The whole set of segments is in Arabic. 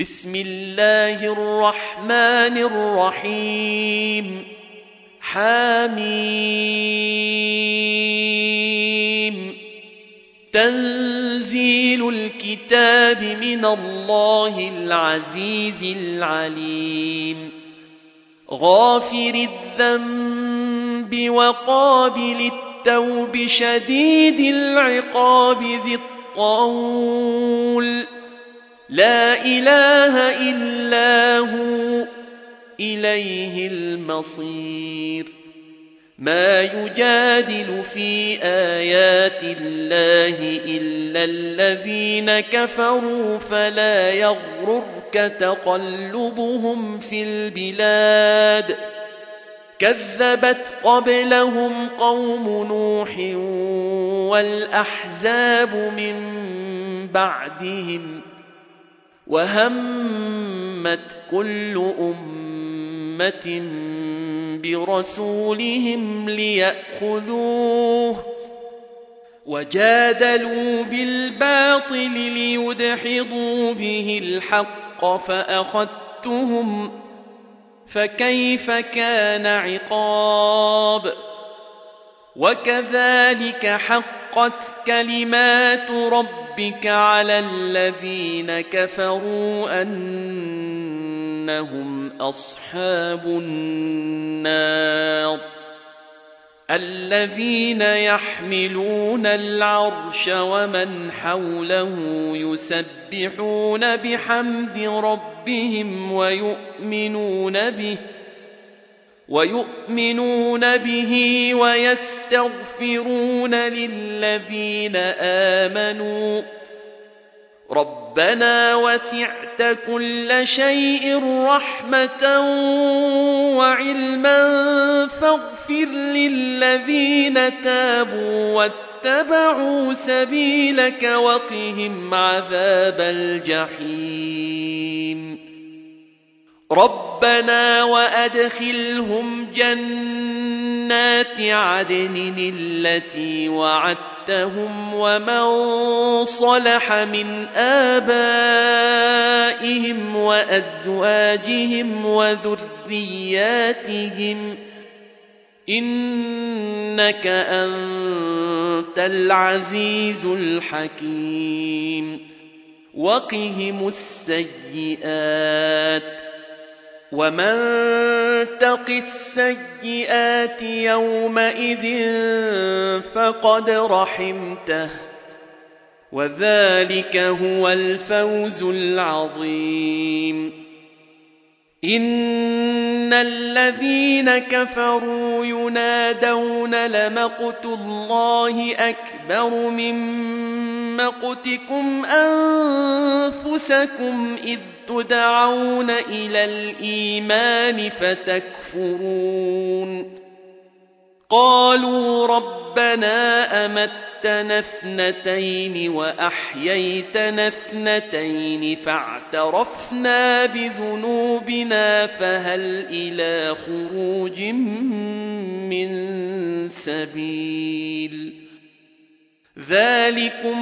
بسم الله الرحمن الرحيم حميم تنزيل الكتاب من الله العزيز العليم غافر الذنب وقابل التوب شديد العقاب ذي الطول لا إله إلا هو إليه المصير ما يجادل في آيات الله إلا الذين كفروا فلا يغررك تقلبهم في البلاد كذبت قبلهم قوم نوح والأحزاب من بعدهم وهمت كل أمة برسولهم ليأخذوه وجادلوا بالباطل ليدحضوا به الحق فأخذتهم فكيف كان عقاب وكذلك حقت كلمات ربك على الذين كفروا أنهم أصحاب النار الذين يحملون العرش ومن حوله يسبحون بحمد ربهم ويؤمنون به ويستغفرون للذين آمنوا ربنا وسعت كل شيء رحمة وعلما فاغفر للذين تابوا واتبعوا سبيلك وقهم عذاب الجحيم ربنا وأدخلهم جنات عدن التي وعدتهم ومن صلح من آبائهم وأزواجهم وذرياتهم إنك أنت العزيز الحكيم وقهم السيئات ومن تق السيئات يومئذ فقد رحمته وذلك هو الفوز العظيم إن الذين كفروا ينادون لمقت الله أكبر من مقتكم أنفسكم إذ تدعون إلى الإيمان فتكفرون قالوا ربنا أمتنا اثنتين وأحييتنا اثنتين فاعترفنا بذنوبنا فهل إلى خروج من سبيل ذلكم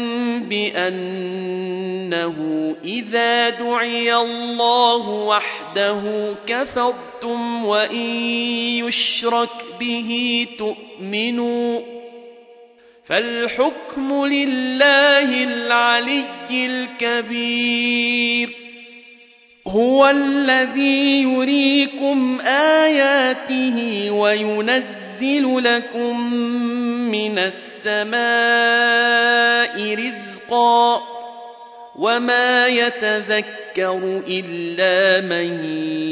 بأنه إذا دعي الله وحده كفرتم وإن يشرك به تؤمنوا فالحكم لله العلي الكبير هو الذي يريكم آياته وينزل لكم من السماء رزقا وما يتذكر إلا من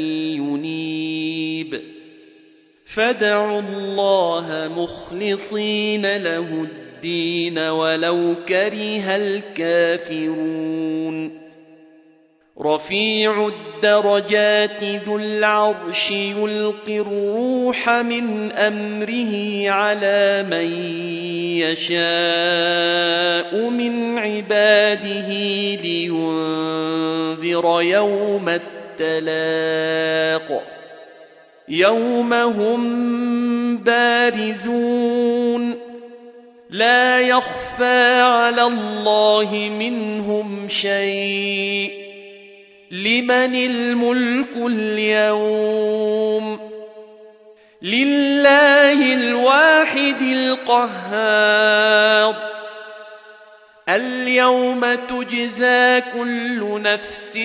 ينيب فادعوا الله مخلصين له الدين ولو كره الكافرون رفيع الدرجات ذو العرش يلقي الروح من أمره على من يشاء من عباده لينذر يوم التلاق يوم هم بارزون لا يخفى على الله منهم شيء لمن الملك اليوم لله الواحد القهار اليوم تجزى كل نفس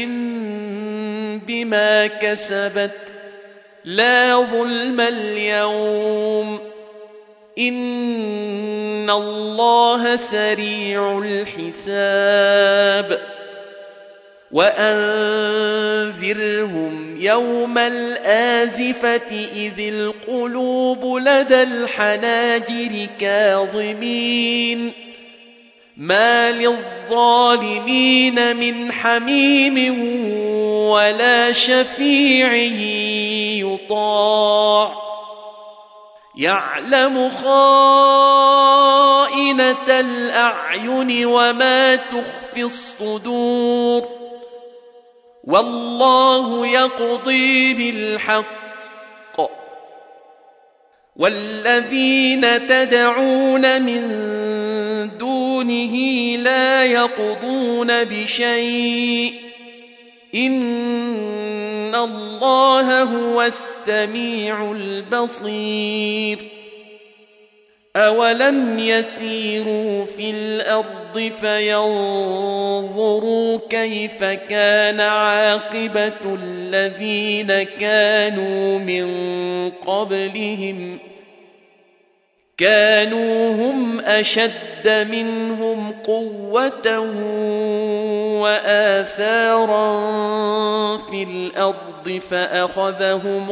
بما كسبت لا ظلم اليوم إن الله سريع الحساب وأنذرهم يوم الآزفة إذ القلوب لدى الحناجر كاظمين ما للظالمين من حميم ولا شفيع يطاع يعلم خائنة الأعين وما تخفي الصدور والله يقضي بالحق والذين تدعون من دونه لا يقضون بشيء إن الله هو السميع البصير أولم يسيروا في الأرض فينظروا كيف كان عاقبة الذين كانوا من قبلهم كانوا هم أشد منهم قوة وآثارا في الأرض فأخذهم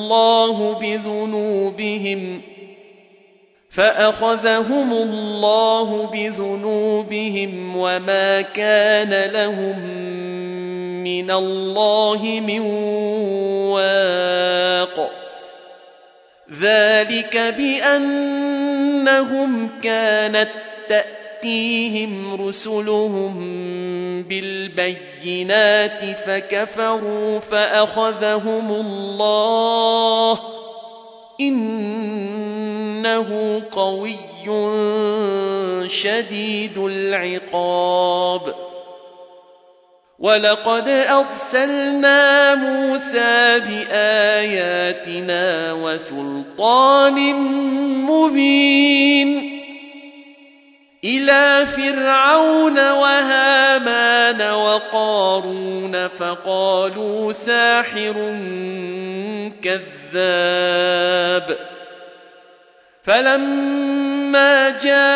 الله بذنوبهم وما كان لهم من الله من واق ذلك بأنهم كانت تأتيهم رسلهم بالبينات فكفروا فأخذهم الله إنه قوي شديد العقاب ولقد أرسلنا موسى بآياتنا وسلطان مبين إلى فرعون وهامان وقارون فقالوا ساحر كذاب فلما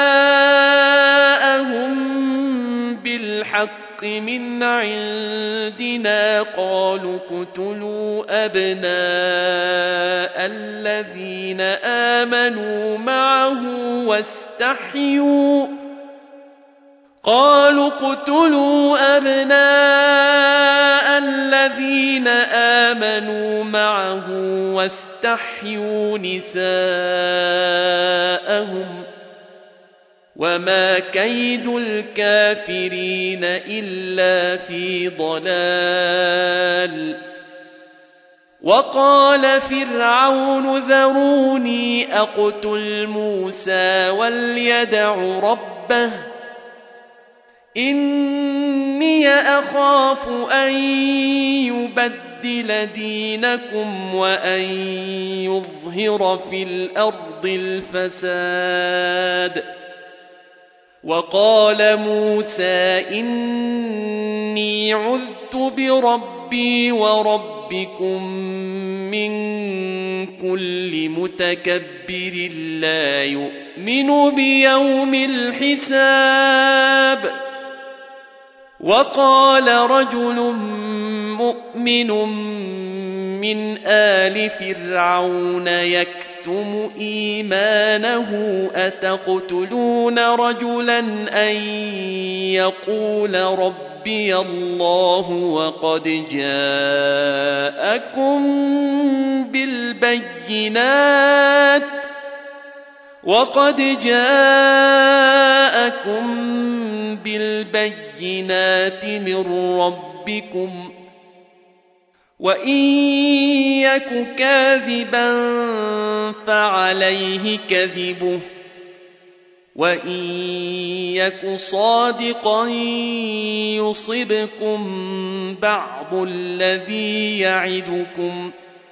جاءهم بالحق من عندنا قالوا اقتلوا أبناء الذين آمنوا معه واستحيوا نساءهم وما كيد الكافرين إلا في ضلال وقال فرعون ذروني أقتل موسى وليدع ربه إني أخاف أن يبدل دينكم وأن يظهر في الأرض الفساد وقال موسى إني عذت بربي وربكم من كل متكبر لا يؤمن بيوم الحساب وقال رجل مؤمن من آل فرعون يكتم إيمانه أتقتلون رجلا أن يقول ربي الله وقد جاءكم بالبينات من ربكم وإن يك كاذبا فعليه كذبه وإن يك صادقا يصبكم بعض الذي يعدكم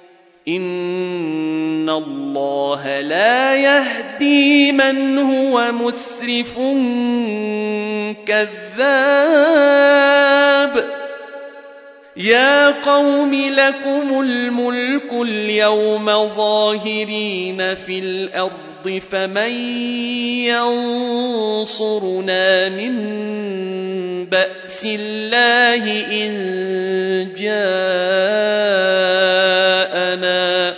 إن الله لا يهدي من هو مسرف كذاب يا قوم لكم الملك اليوم ظاهرين في الأرض فمن ينصرنا من بأس الله إن جاءنا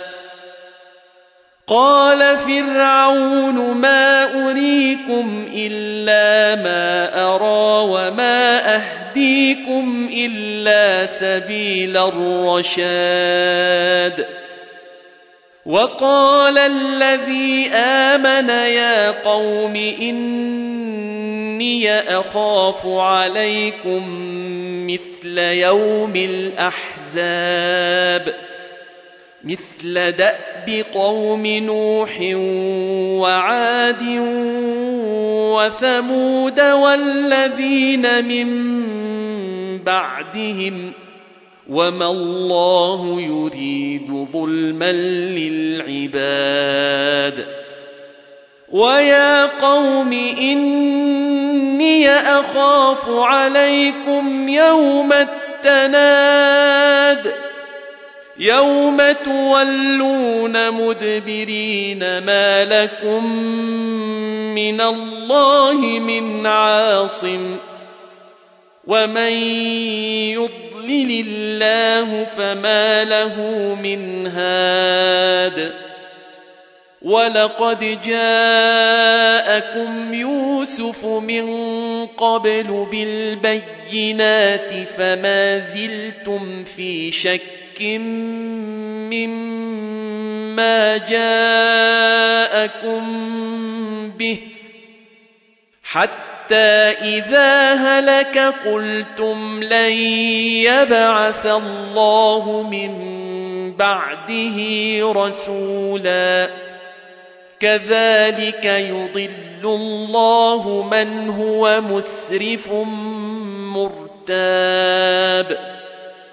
قال فرعون ما أريكم إلا ما أرى وما أهديكم إلا سبيل الرشاد وقال الذي آمن يا قوم إني أخاف عليكم مثل يوم الأحزاب مثل دأب قوم نوح وعاد وثمود والذين من بعدهم وما الله يريد ظلما للعباد ويا قوم إني أخاف عليكم يوم التناد يوم تولون مدبرين ما لكم من الله من عاصم ومن يضلل الله فما له من هاد ولقد جاءكم يوسف من قبل بالبينات فما زلتم في شك مما جاءكم به حتى إذا هلك قلتم لن يبعث الله من بعده رسولا كذلك يضل الله من هو مسرف مرتاب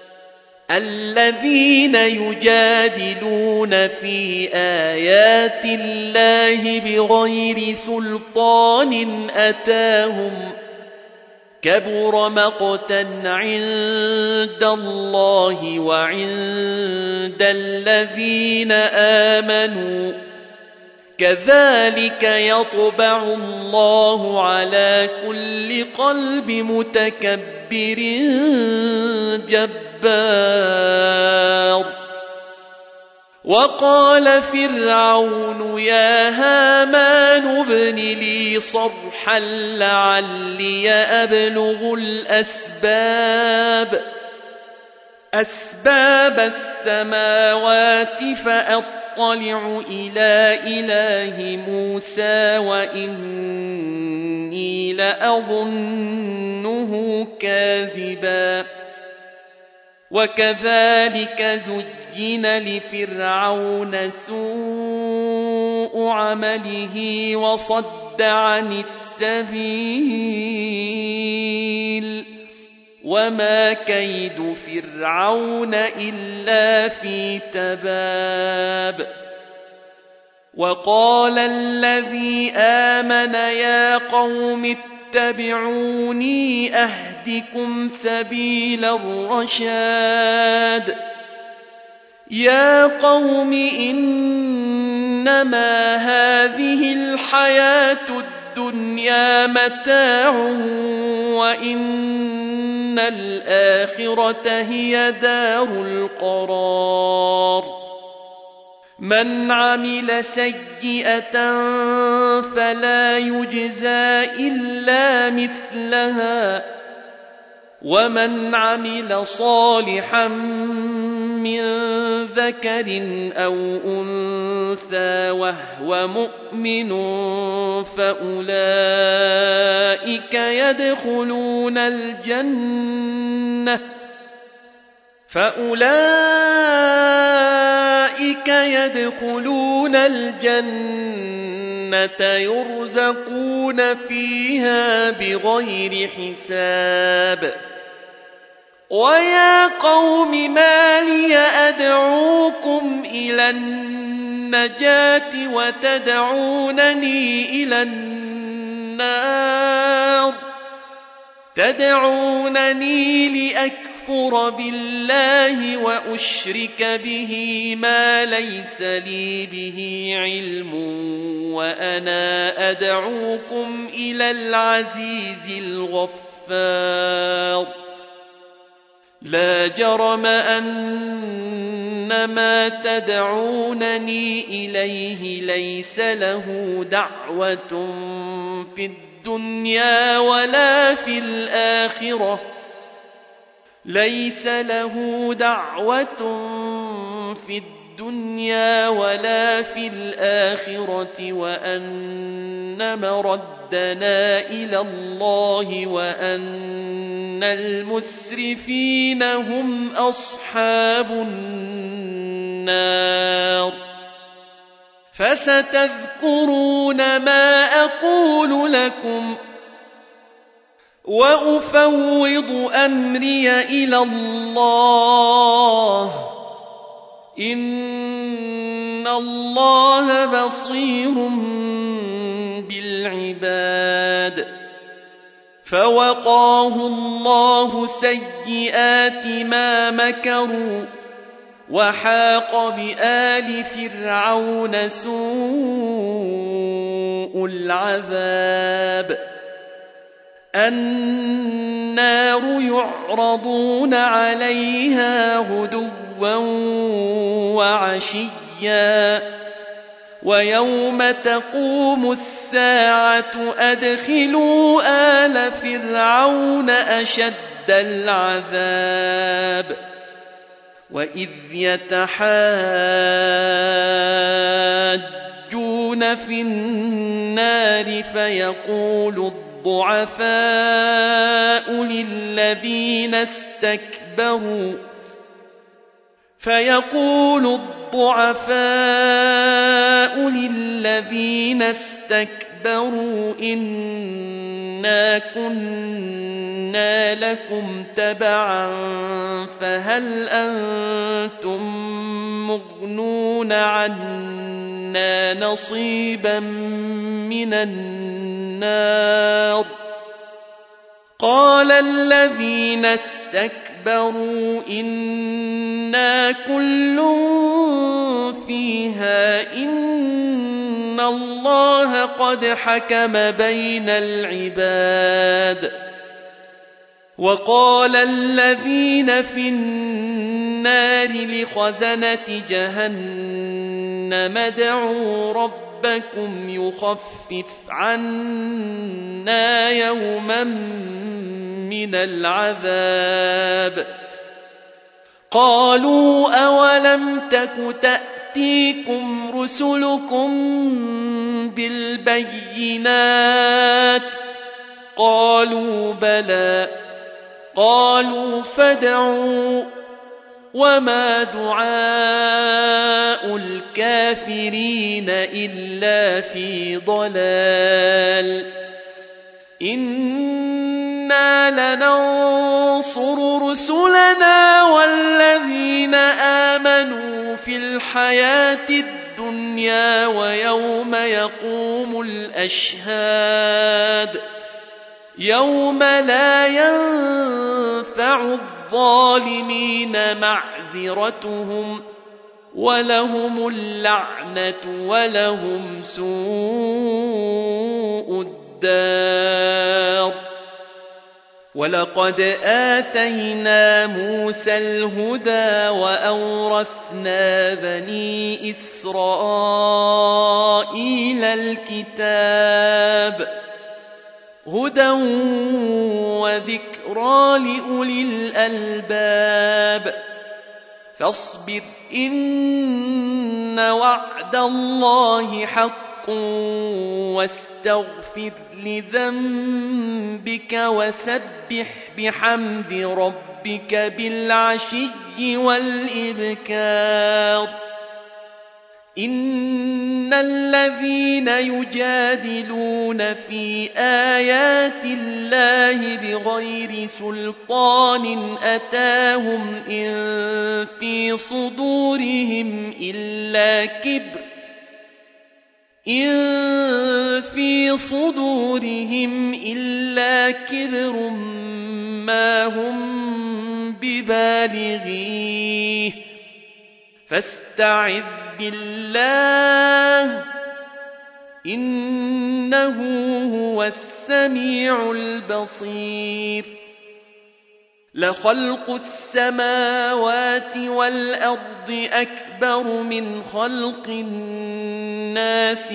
الذين يجادلون في آيات الله بغير سلطان أتاهم كبر مقتا عند الله وعند الذين آمنوا كذلك يطبع الله على كل قلب متكبر جبار وقال فرعون يا هامان ابن لي صرحا لعلي أبلغ أسباب السماوات فأطلع إلى إله موسى وإني لأظنه كاذبا وكذلك زين لفرعون سوء عمله وصد عن السبيل وما كيد فرعون إلا في تباب وقال الذي آمن يا قوم اتبعوني أهدكم سبيل الرشاد يا قوم إنما هذه الحياة الدنيا متاع وإن الآخرة هي دار القرار من عمل سيئة فلا يجزى إلا مثلها ومن عمل صالحا من ذكر أو أنثى وهو مؤمن فأولئك يدخلون الجنة يرزقون فيها بغير حساب ويا قوم ما لي أدعوكم إلى النجاة وتدعونني إلى النار تدعونني لأكفر بالله وأشرك به ما ليس لي به علم وأنا أدعوكم إلى العزيز الغفار لا جرم أن ما تدعونني إليه ليس له دعوة في الدنيا ولا في الآخرة ليس له دعوة في الدنيا ولا في الآخرة وأن مردنا إلى الله وأن المسرفين هم أصحاب النار فستذكرون ما أقول لكم وأفوض أمري إلى الله إن الله بصير بالعباد فوقاه الله سيئات ما مكروا وحاق بآل فرعون سوء العذاب النار يعرضون عليها غدوا وعشيا ويوم تقوم الساعة أدخلوا آل فرعون أشد العذاب وإذ يتحاجون في النار فيقول الضعفاء للذين استكبروا إنا كنا لكم تبعا فهل أنتم مغنون عنا نصيبا من النار قال الذين استكبروا إنا كل فيها إن الله قد حكم بين العباد وقال الذين في النار لخزنة جهنم ادعوا ربكم يخفف عنا يوما من العذاب قالوا أولم تك تأتيكم رسلكم بالبينات قالوا بلى قالوا فادعوا وما دعاء الكافرين إلا في ضلال إنا لننصر رسلنا والذين آمنوا في الحياة الدنيا ويوم يقوم الأشهاد يوم لا ينفع الظالمين معذرتهم ولهم اللعنة ولهم سوء الدار ولقد آتينا موسى الهدى وأورثنا بني إسرائيل الكتاب هدى وذكرى لأولي الألباب فاصبر إن وعد الله حق واستغفر لذنبك وسبح بحمد ربك بالعشي والإبكار إن الذين يجادلون في آيات الله بغير سلطان أتاهم إن في صدورهم إلا كبر ما هم ببالغيه فاستعذ بالله إنه هو السميع البصير لخلق السماوات والأرض أكبر من خلق الناس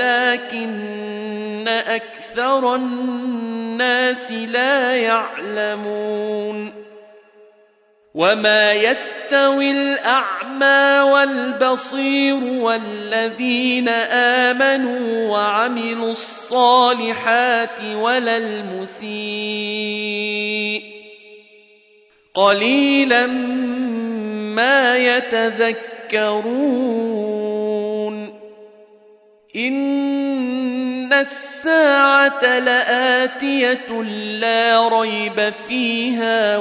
ولكن أكثر الناس لا يعلمون وما يستوي الأعمى والبصير والذين آمنوا وعملوا الصالحات ولا المسيء قليلا ما يتذكرون إن الساعة لآتية لا ريب فيها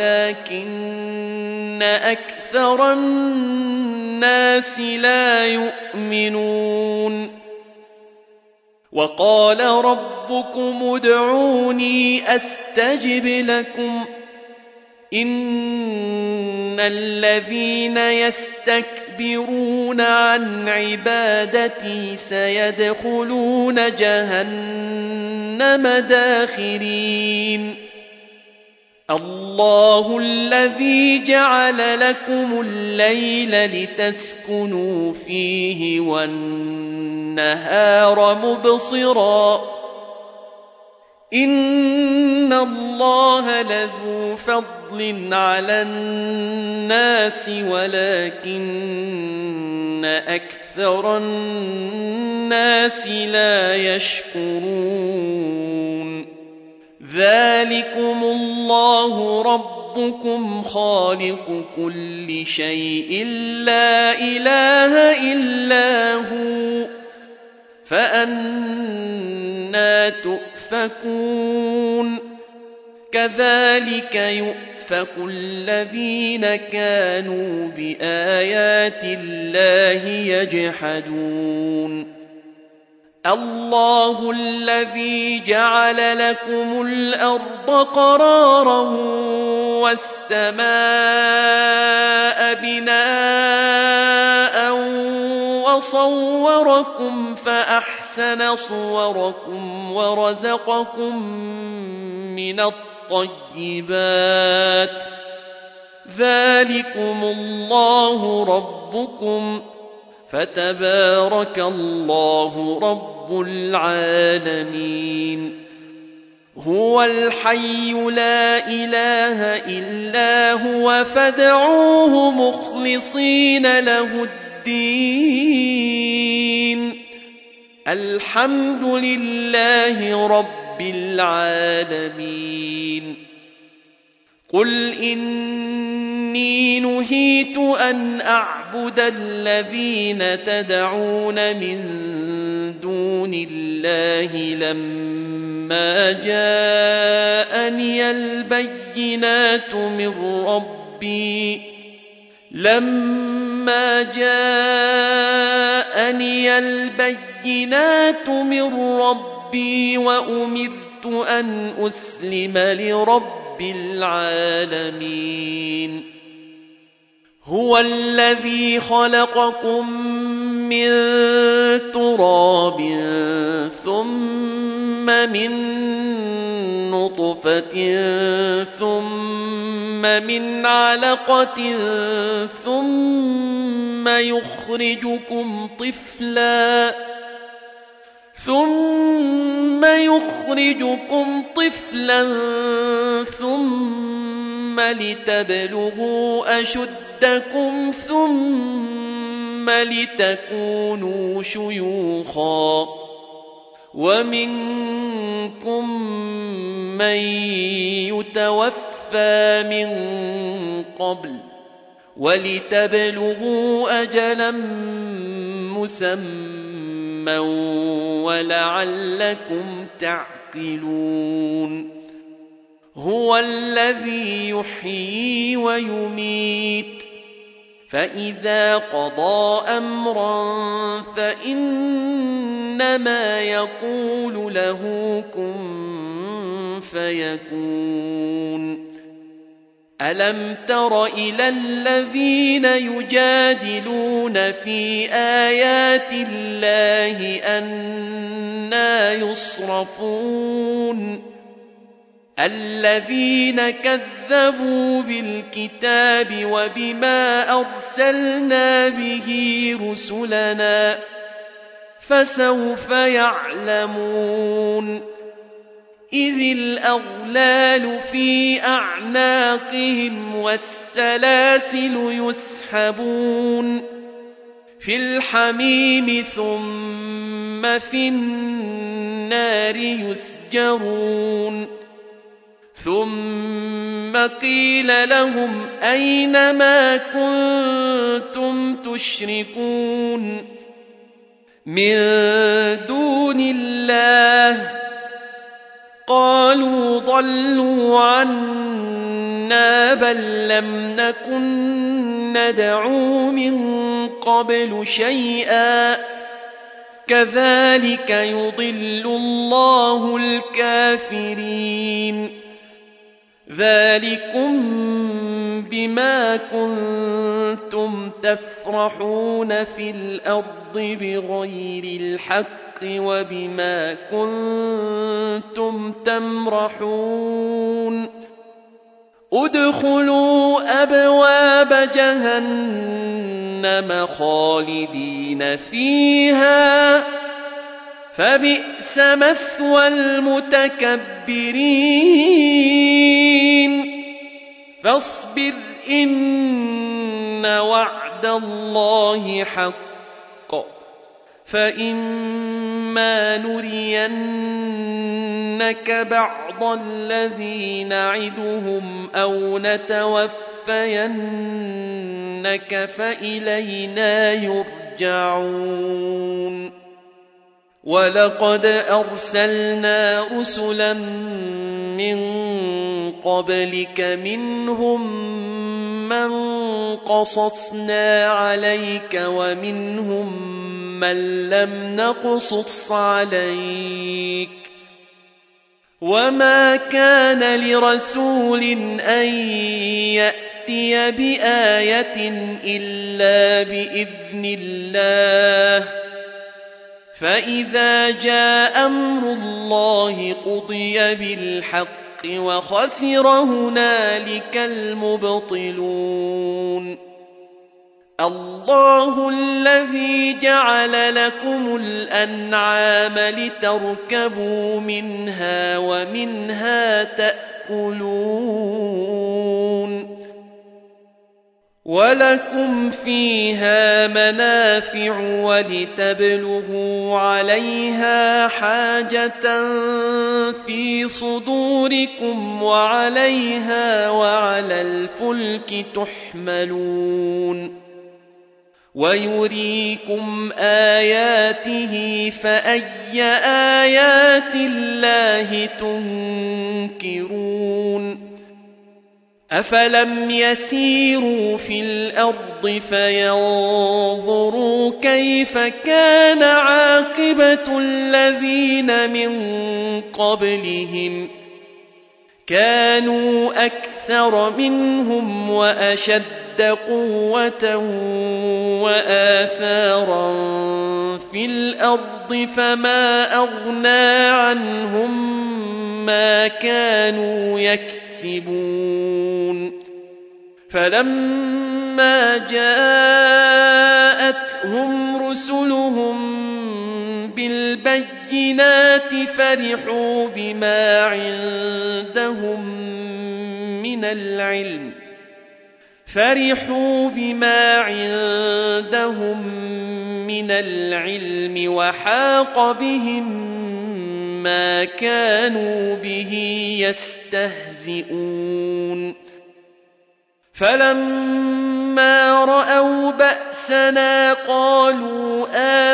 ولكن أكثر الناس لا يؤمنون وقال ربكم ادعوني أستجب لكم إن الذين يستكبرون عن عبادتي سيدخلون جهنم داخرين الله الذي جعل لكم الليل لتسكنوا فيه والنهار مبصرا إن الله لذو فضل على الناس ولكن أكثر الناس لا يشكرون ذلكم الله ربكم خالق كل شيء لا إله إلا هو فأنى تؤفكون كذلك يؤفك الذين كانوا بآيات الله يجحدون الله الذي جعل لكم الأرض قرارا والسماء بناء وصوركم فأحسن صوركم ورزقكم من الطيبات ذلكم الله ربكم فتبارك الله رب العالمين هو الحي لا إله إلا هو فادعوه مخلصين له الدين الحمد لله رب العالمين قل إني نهيت أن أعبد الذين تدعون من دون الله لما جاءني البينات من ربي وأمرت أن أسلم لرب العالمين هو الذي خلقكم من تراب ثم من نطفة ثم من علقة ثم يخرجكم طفلا ثم لتبلغوا أشدكم ثم لتكونوا شيوخا ومنكم من يتوفى من قبل ولتبلغوا أجلا مسمى ولعلكم تعقلون هو الذي يحيي ويميت فإذا قضى أمرا فإنما يقول له كن فيكون ألم تر إلى الذين يجادلون في آيات الله أنى يصرفون الذين كذبوا بالكتاب وبما أرسلنا به رسلنا فسوف يعلمون إذ الأغلال في أعناقهم والسلاسل يسحبون في الحميم ثم في النار يسجرون ثم قيل لهم أين ما كنتم تشركون من دون الله قالوا ضلوا عنا بل لم نكن ندعو من قبل شيئا كذلك يضل الله الكافرين ذلكم بما كنتم تفرحون في الأرض بغير الحق وبما كنتم تمرحون ادخلوا أبواب جهنم خالدين فيها فبئس مثوى المتكبرين فاصبر إن وعد الله حق فإما نرينك بعض الذي نعدهم أو نتوفينك فإلينا يرجعون ولقد أرسلنا رسلا من قبلك منهم من قصصنا عليك ومنهم من لم نقصص عليك وما كان لرسول أن يأتي بآية إلا بإذن الله فإذا جاء أمر الله قضي بالحق وخسر هنالك المبطلون الله الذي جعل لكم الأنعام لتركبوا منها ومنها تأكلون ولكم فيها منافع ولتبلغوا عليها حاجة في صدوركم وعليها وعلى الفلك تحملون ويريكم آياته فأي آيات الله تنكرون أفلم يسيروا في الأرض فينظروا كيف كان عاقبة الذين من قبلهم كانوا أكثر منهم وأشد قوة وآثارا في الأرض فما أغنى عنهم ما كانوا يكسبون فلما جاءتهم رسلهم بالبينات فرحوا بما عندهم من العلم وحاق بهم ما كانوا به يستهزئون فلما رأوا بأسنا بأسنا قالوا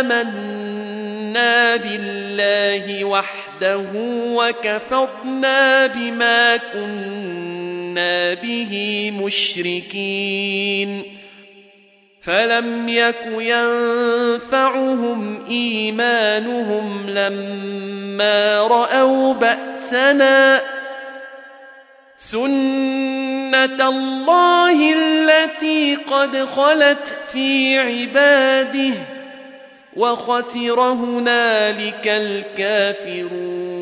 آمنا بالله وحده وكفرنا بما كنا به مشركين فلم يك ينفعهم إيمانهم لما رأوا بأسنا سنة الله التي قد خلت في عباده وخسر هنالك الكافرون